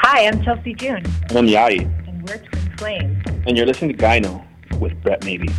Hi, I'm Chelsea June. And I'm Yadi. And we're Twin Flames. And you're listening to Gyno with Brett Maybe.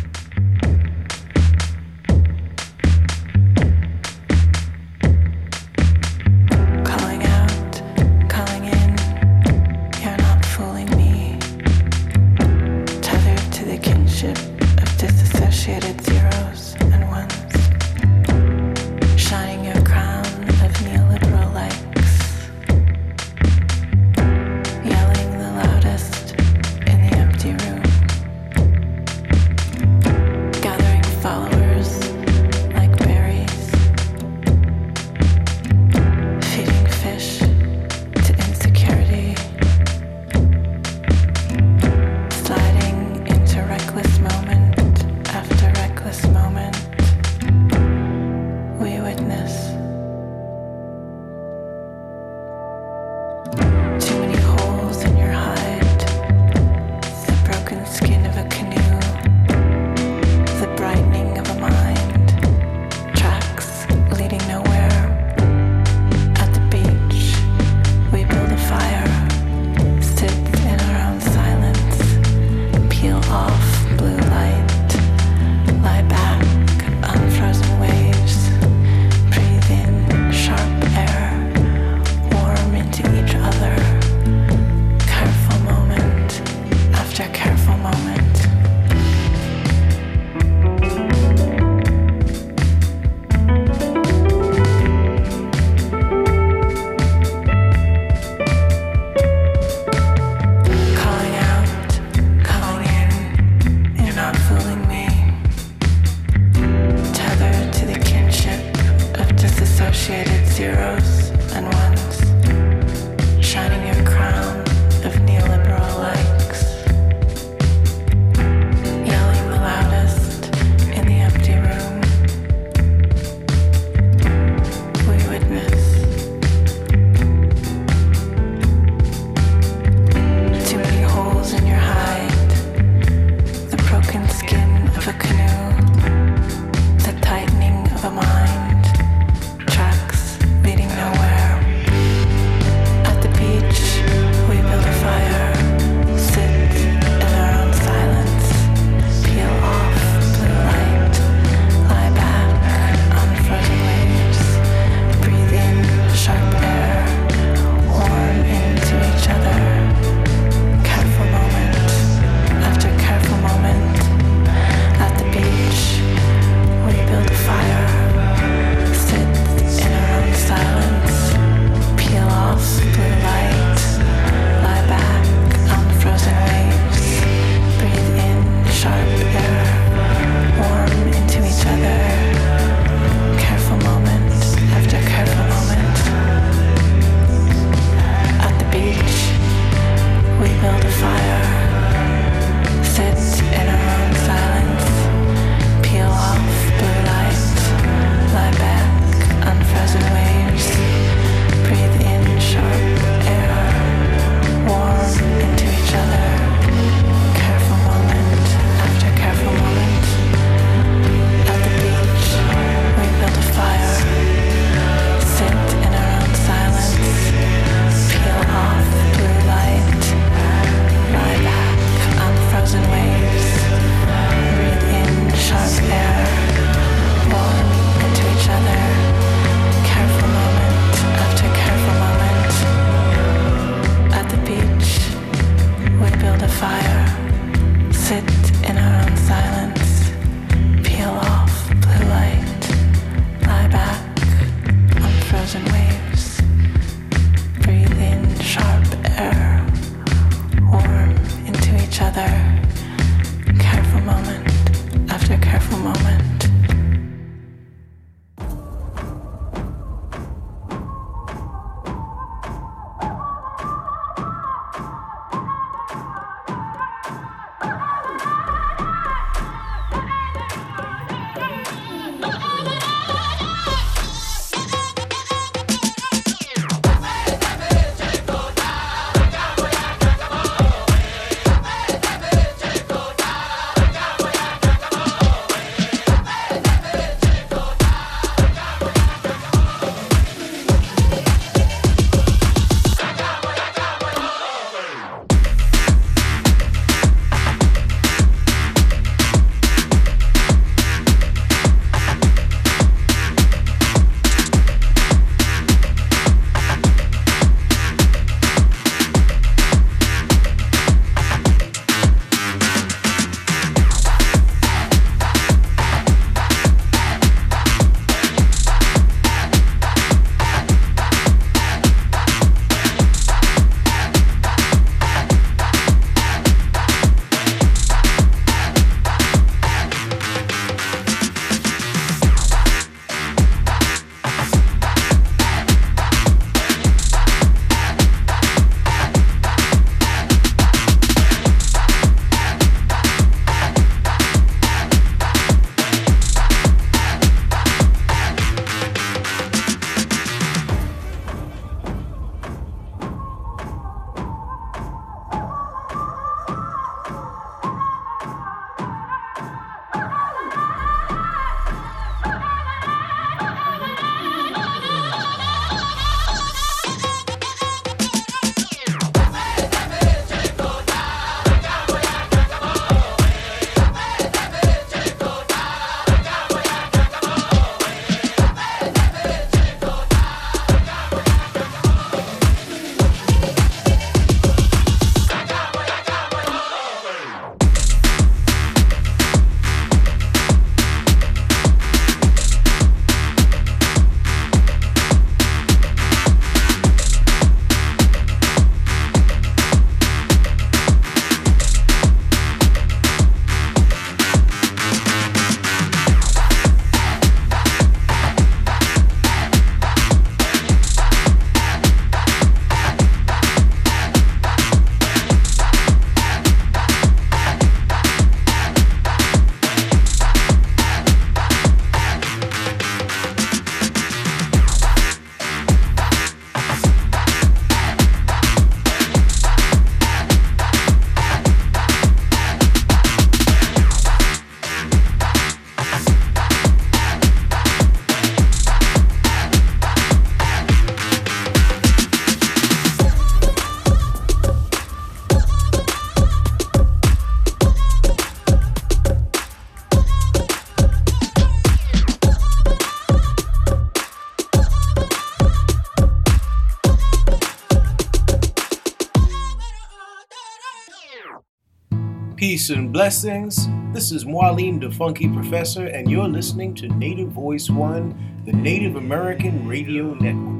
Peace and blessings. This is Marlene the Funky Professor, and you're listening to Native Voice One, the Native American Radio Network.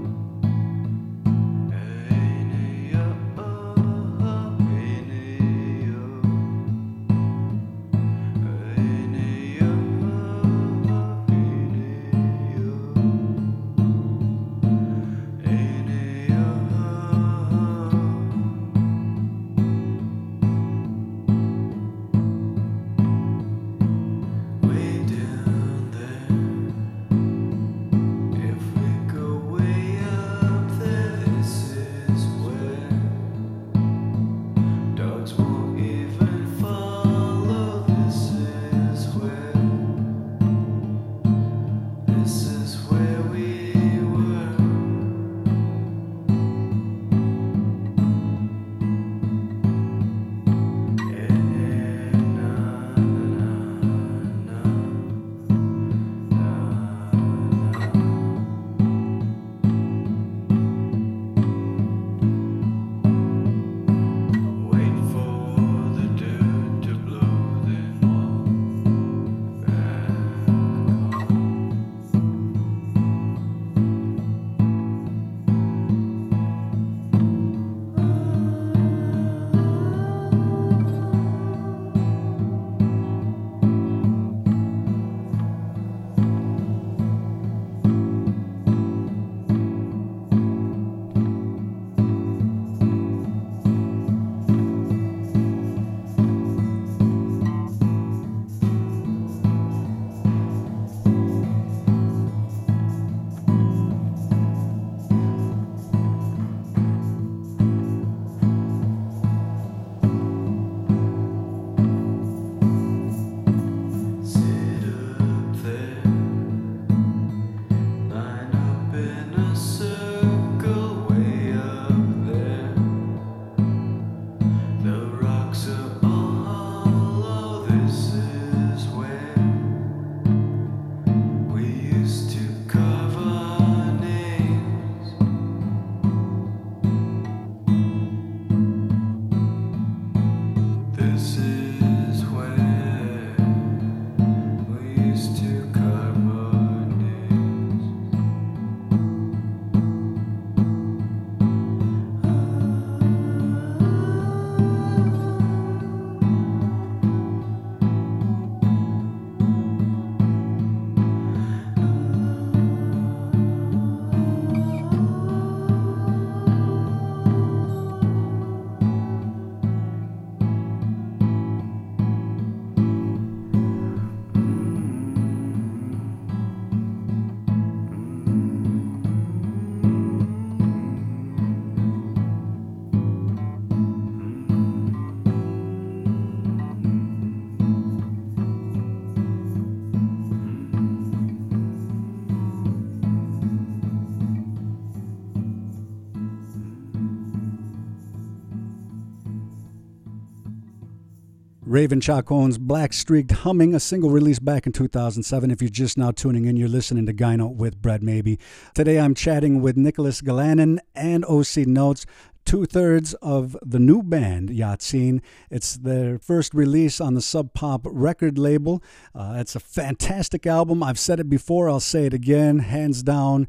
Raven Chacon's Black Streaked Humming, a single released back in 2007. If you're just now tuning in, you're listening to Gyno with Brett Maybe. Today I'm chatting with Nicholas Galanin and OC Notes, two-thirds of the new band, Yahtzeen. It's their first release on the Sub Pop record label. It's a fantastic album. I've said it before, I'll say it again, hands down.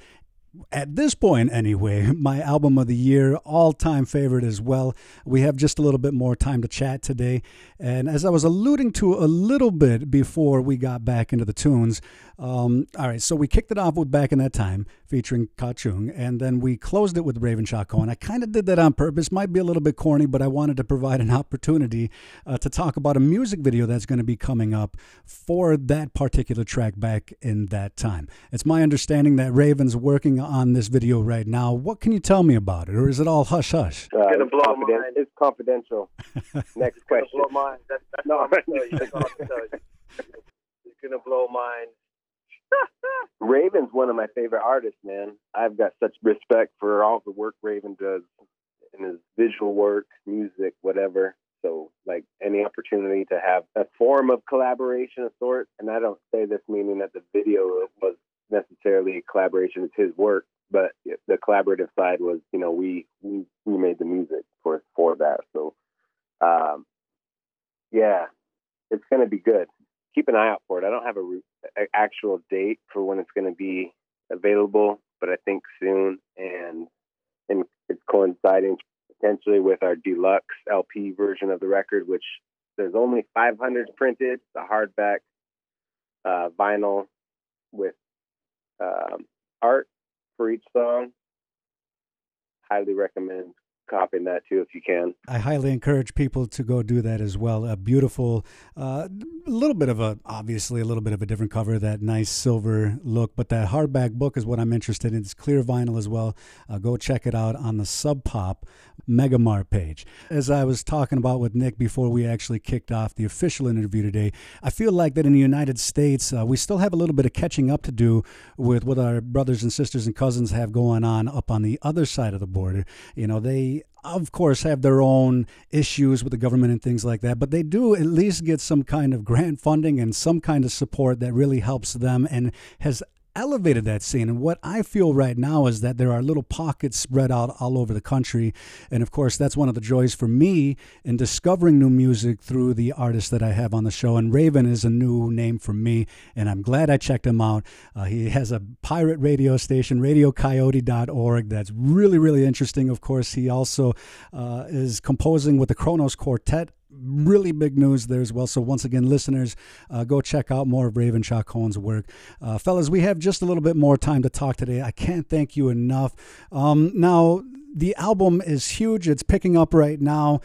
At this point, anyway, my album of the year, all-time favorite as well. We have just a little bit more time to chat today. And as I was alluding to a little bit before we got back into the tunes, all right, so we kicked it off with Back in That Time, featuring Ka Chung, and then we closed it with Raven Chacon. I kind of did that on purpose. Might be a little bit corny, but I wanted to provide an opportunity to talk about a music video that's going to be coming up for that particular track, Back in That Time. It's my understanding that Raven's working on this video right now. What can you tell me about it, or is it all hush-hush? It's confidential. Next question. Blow mine. That's all I'm going to tell you. That's all I'm going to tell you. It's going to blow mine. Raven's one of my favorite artists, man. I've got such respect for all the work Raven does in his visual work, music, whatever. So, like, any opportunity to have a form of collaboration of sorts, and I don't say this meaning that the video was necessarily a collaboration with his work, but the collaborative side was, you know, we made the music for that. So, Yeah, it's going to be good. Keep an eye out for it. I don't have a actual date for when it's going to be available, but I think soon, and it's coinciding potentially with our deluxe LP version of the record, which there's only 500 printed, the hardback vinyl with art for each song. Highly recommend copying that too if you can. I highly encourage people to go do that as well. A beautiful, obviously a little bit of a different cover, that nice silver look, but that hardback book is what I'm interested in. It's clear vinyl as well. Go check it out on the Sub Pop Megamart page. As I was talking about with Nick before we actually kicked off the official interview today, I feel like that in the United States, we still have a little bit of catching up to do with what our brothers and sisters and cousins have going on up on the other side of the border. You know, they of course have their own issues with the government and things like that, but they do at least get some kind of grant funding and some kind of support that really helps them and has elevated that scene. And what I feel right now is that there are little pockets spread out all over the country. And of course, that's one of the joys for me in discovering new music through the artists that I have on the show. And Raven is a new name for me, and I'm glad I checked him out. He has a pirate radio station, radiocoyote.org. That's really, really interesting. Of course, he also is composing with the Kronos Quartet. Really big news there as well. So once again, listeners, go check out more of Raven Chacón's work. Fellas, we have just a little bit more time to talk today. I can't thank you enough. Now, the album is huge. It's picking up right now.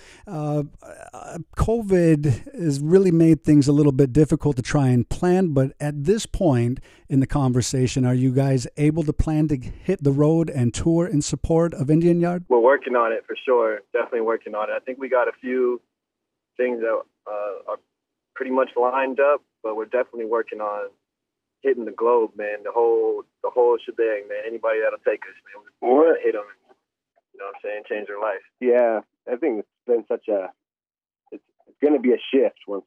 COVID has really made things a little bit difficult to try and plan, but at this point in the conversation, are you guys able to plan to hit the road and tour in support of Indian Yard? We're working on it for sure. Definitely working on it. I think we got a few things that are pretty much lined up, but we're definitely working on hitting the globe, man. The whole shebang, man. Anybody that'll take us, man. We want to hit them. You know what I'm saying? Change their life. Yeah, I think it's been it's going to be a shift once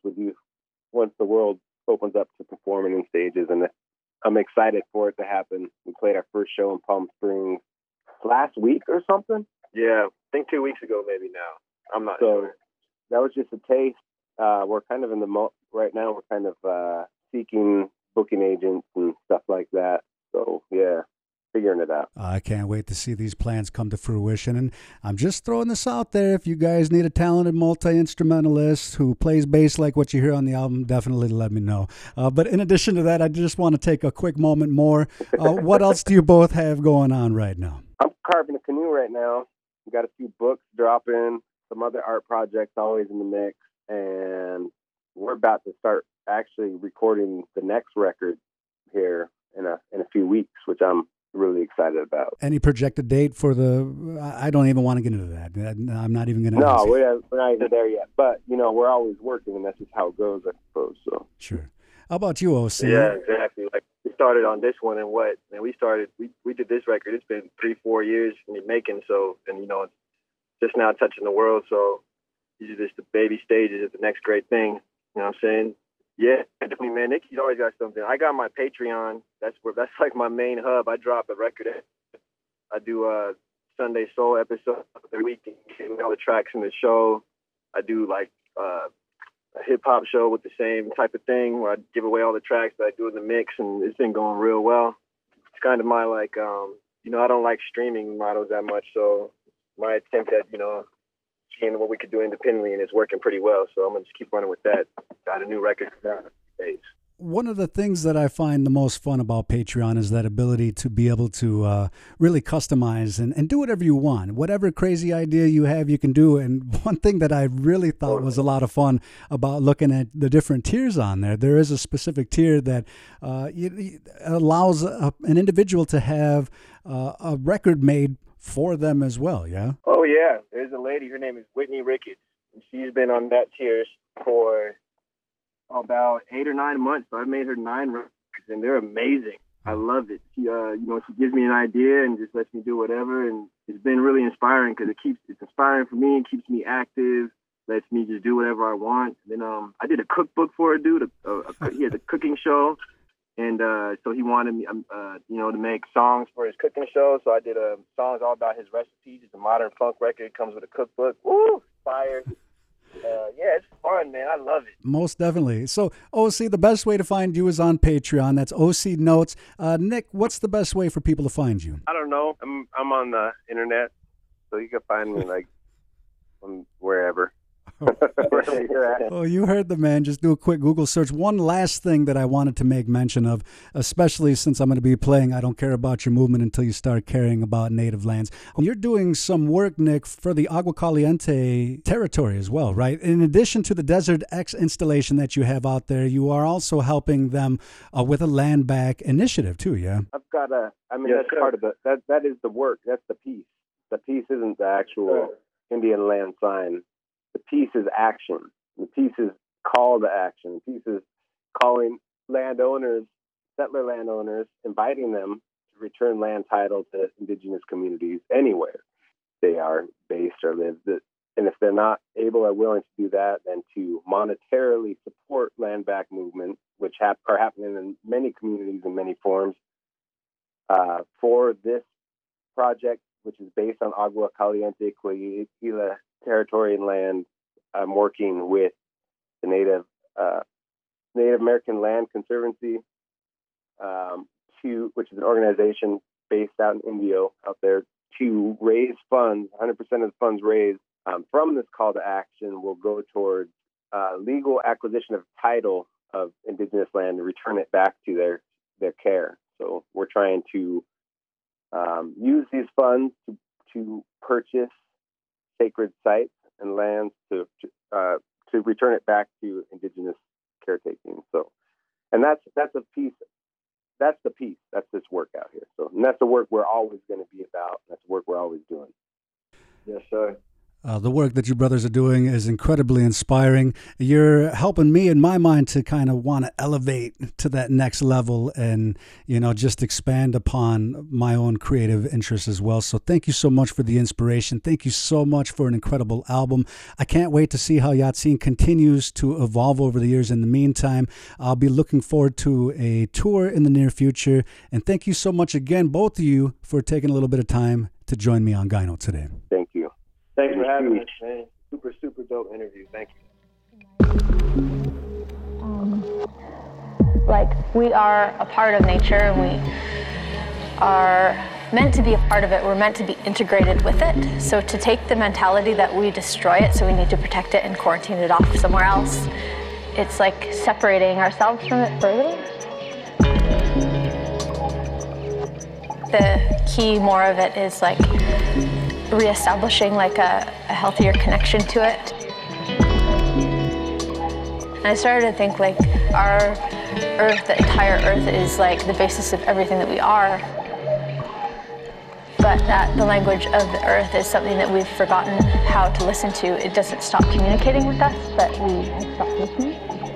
the world opens up to performing in stages, and I'm excited for it to happen. We played our first show in Palm Springs last week or something. Yeah, I think 2 weeks ago maybe now. I'm not sure. That was just a taste. We're kind of in right now. We're kind of seeking booking agents and stuff like that. So yeah, figuring it out. I can't wait to see these plans come to fruition. And I'm just throwing this out there. If you guys need a talented multi-instrumentalist who plays bass like what you hear on the album, definitely let me know. But in addition to that, I just want to take a quick moment more. What else do you both have going on right now? I'm carving a canoe right now. We got a few books dropping. Some other art projects always in the mix, and we're about to start actually recording the next record here in a few weeks, which I'm really excited about. Any projected date for I don't even want to get into that. I'm not even going to. No, we're not even there yet. But we're always working, and that's just how it goes, I suppose. So sure. How about you, OC? Yeah, exactly. Like we started on this one, and we did this record. It's been 3-4 years in the making. So, and it's just now touching the world, so these are just the baby stages of the next great thing. You know what I'm saying? Yeah, definitely, man. Nicky's always got something. I got my Patreon. That's like my main hub. I drop a record. I do a Sunday Soul episode every week, and all the tracks from the show. I do like a hip hop show with the same type of thing where I give away all the tracks that I do in the mix, and it's been going real well. It's kind of my I don't like streaming models that much, so my attempt at, seeing what we could do independently, and it's working pretty well. So I'm going to just keep running with that. Got a new record now. One of the things that I find the most fun about Patreon is that ability to be able to really customize and do whatever you want. Whatever crazy idea you have, you can do. And one thing that I really thought was a lot of fun about looking at the different tiers on there is a specific tier that allows an individual to have a record made for them as well, yeah? Oh, yeah. There's a lady, her name is Whitney Ricketts, and she's been on that tier for about 8 or 9 months. So I've made her 9 records, and they're amazing. I love it. She, she gives me an idea and just lets me do whatever, and it's been really inspiring because it's inspiring for me and keeps me active, lets me just do whatever I want. And then I did a cookbook for a dude. He has a cooking show. And so he wanted me, to make songs for his cooking show. So I did songs all about his recipes. It's a modern funk record. It comes with a cookbook. Woo! Fire. Yeah, it's fun, man. I love it. Most definitely. So, OC, the best way to find you is on Patreon. That's OC Notes. Nick, what's the best way for people to find you? I don't know. I'm on the internet, so you can find me like wherever. Wherever you're at. Oh, you heard the man. Just do a quick Google search. One last thing that I wanted to make mention of, especially since I'm going to be playing I Don't Care About Your Movement Until You Start Caring About Native Lands. You're doing some work, Nick, for the Agua Caliente territory as well, right? In addition to the Desert X installation that you have out there, you are also helping them with a land back initiative too, yeah? I've got that's part of that is the work. That's the piece. The piece isn't the actual Indian land sign. The piece is action. The piece is call to action. The piece is calling landowners, settler landowners, inviting them to return land title to indigenous communities anywhere they are based or live. And if they're not able or willing to do that, then to monetarily support land back movements, which are happening in many communities in many forms. For this project, which is based on Agua Caliente, Coahuila territory and land, I'm working with the Native American Land Conservancy, which is an organization based out in Indio out there, to raise funds. 100% of the funds raised from this call to action will go towards legal acquisition of title of indigenous land and return it back to their care. So we're trying to use these funds to purchase sacred sites and lands to return it back to indigenous caretaking. So, and that's a piece. That's the piece. That's this work out here. So, and that's the work we're always going to be about. That's the work we're always doing. Yes, sir. The work that you brothers are doing is incredibly inspiring. You're helping me, in my mind, to kind of want to elevate to that next level and, just expand upon my own creative interests as well. So thank you so much for the inspiration. Thank you so much for an incredible album. I can't wait to see how Yatsen continues to evolve over the years. In the meantime, I'll be looking forward to a tour in the near future. And thank you so much again, both of you, for taking a little bit of time to join me on Gyno today. Thank you. Thanks for having us, man. Super, super dope interview. Thank you. We are a part of nature, and we are meant to be a part of it. We're meant to be integrated with it. So to take the mentality that we destroy it, so we need to protect it and quarantine it off somewhere else, it's like separating ourselves from it further. The key more of it is reestablishing a healthier connection to it. And I started to think our earth, the entire earth, is the basis of everything that we are. But that the language of the earth is something that we've forgotten how to listen to. It doesn't stop communicating with us, but we have stopped listening.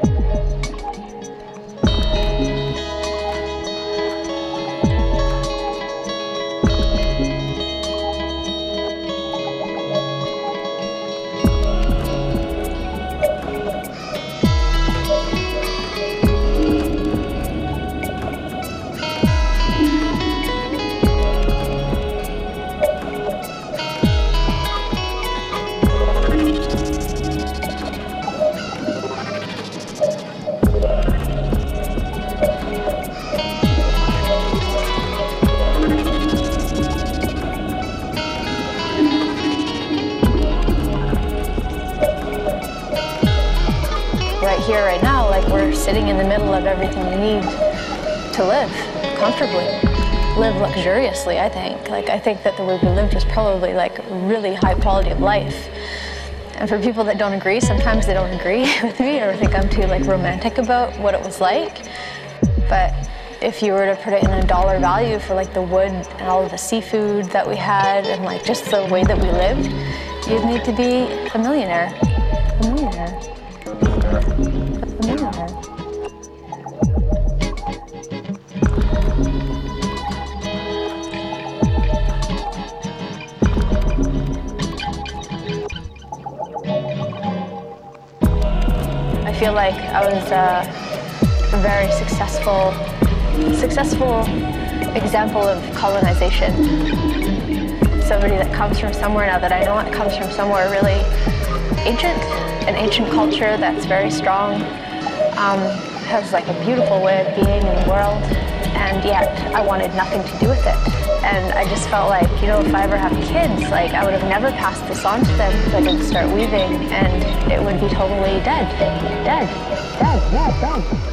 Here right now, we're sitting in the middle of everything we need to live comfortably, live luxuriously, I think. I think that the way we lived was probably really high quality of life. And for people that don't agree, sometimes they don't agree with me or think I'm too romantic about what it was like. But if you were to put it in a dollar value for the wood and all of the seafood that we had and just the way that we lived, you'd need to be a millionaire. A millionaire. I feel like I was a very successful example of colonization. Somebody that comes from somewhere, now that I know it, comes from somewhere really ancient an ancient culture that's very strong, has like a beautiful way of being in the world, and yet I wanted nothing to do with it. And I just felt like, you know, if I ever have kids, like I would have never passed this on to them because I didn't start weaving, and it would be totally dead, yeah, dead.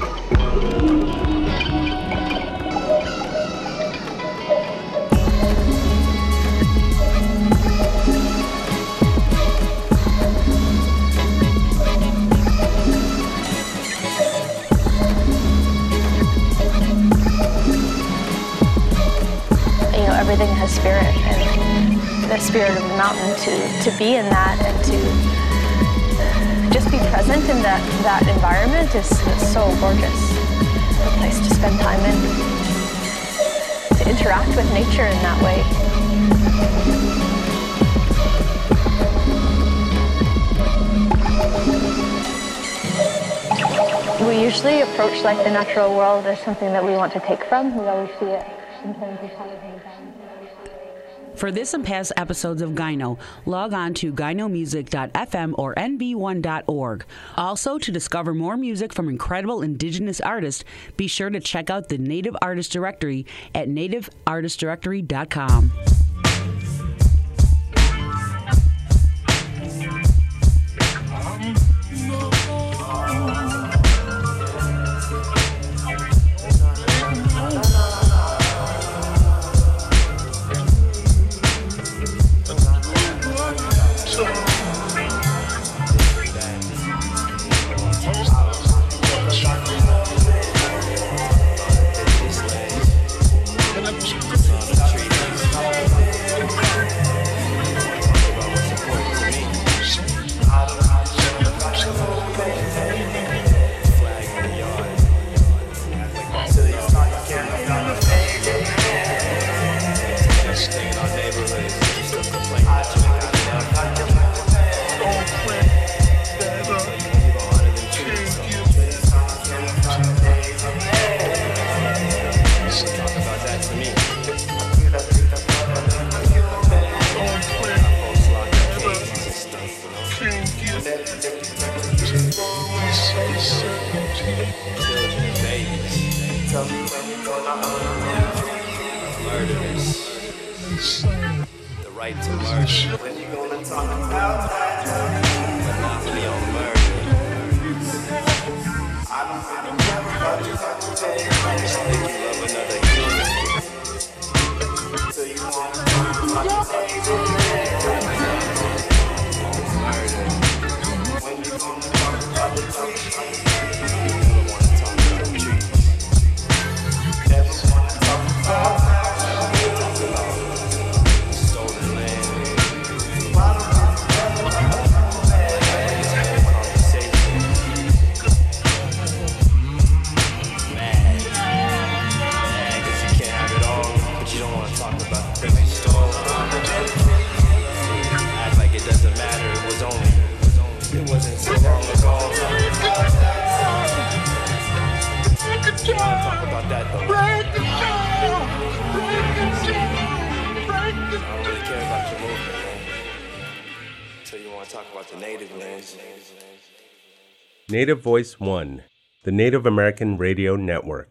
Everything has spirit, and the spirit of the mountain, to be in that and to just be present in that environment is so gorgeous. A place to spend time in, to interact with nature in that way. We usually approach like the natural world as something that we want to take from. We always see it in terms of television. For this and past episodes of Gyno, log on to gynomusic.fm or nb1.org. Also, to discover more music from incredible indigenous artists, be sure to check out the Native Artist Directory at nativeartistdirectory.com. The right to murder. When you gonna talk about that? Monopoly on murder. I don't care about you. I just think you love another human. So you want to talk about murder. When you gonna talk about the trees? You never wanna talk about the trees. Never wanna talk about talk about the native lands. Native Voice One, the Native American Radio Network.